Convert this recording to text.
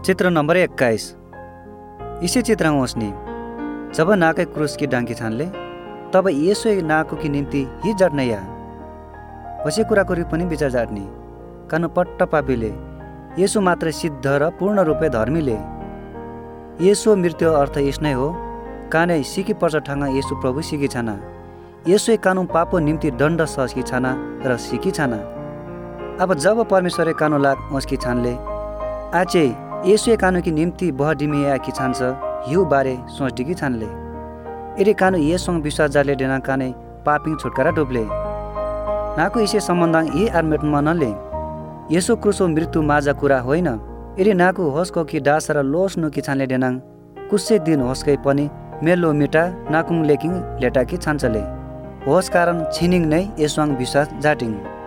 चित्र नंबर 21 इसी चित्र ओस्नी जब नाकै क्रूस की डांकी छानले तब येसु नाको की निम्ति ही जाट्ने या वसी कुराकुरी पनि विचार जाट्ने कानु पट्ट पापीले येसु मात्र सिद्ध र पूर्ण रूपे धर्मीले येसु मृत्यु अर्थ यसनै हो काने सिकी पर्छ ठाङ्गा येसु प्रभु सिकी छाना येसु कानु पापो निम्ति दण्ड सस्की छाना र सिकी छाना। अब जब परमेश्वरले कानु लाग ओस्की छानले आचे येसु कानु की निम्ति बह डिमिया की छान्छ हिउ बारे सोच्डी की छानले यदि कानु येसँग विश्वास जाले डेना काने पापिङ छुटकारा डोब्ले नाको इसे सम्बन्धाङ यी आर्मेट मनले येसु क्रुसो मृत्यु माजा कुरा होइन यदि नाको होस्को कि डास र लोस नु की छानले डेनाङ कुसे दिन होस्कै पनि मेलो मिटा नाकुङ लेकिङ लेटा की छान्छले होस कारण छिनिङ नै येसुङ विश्वास जाटिङ।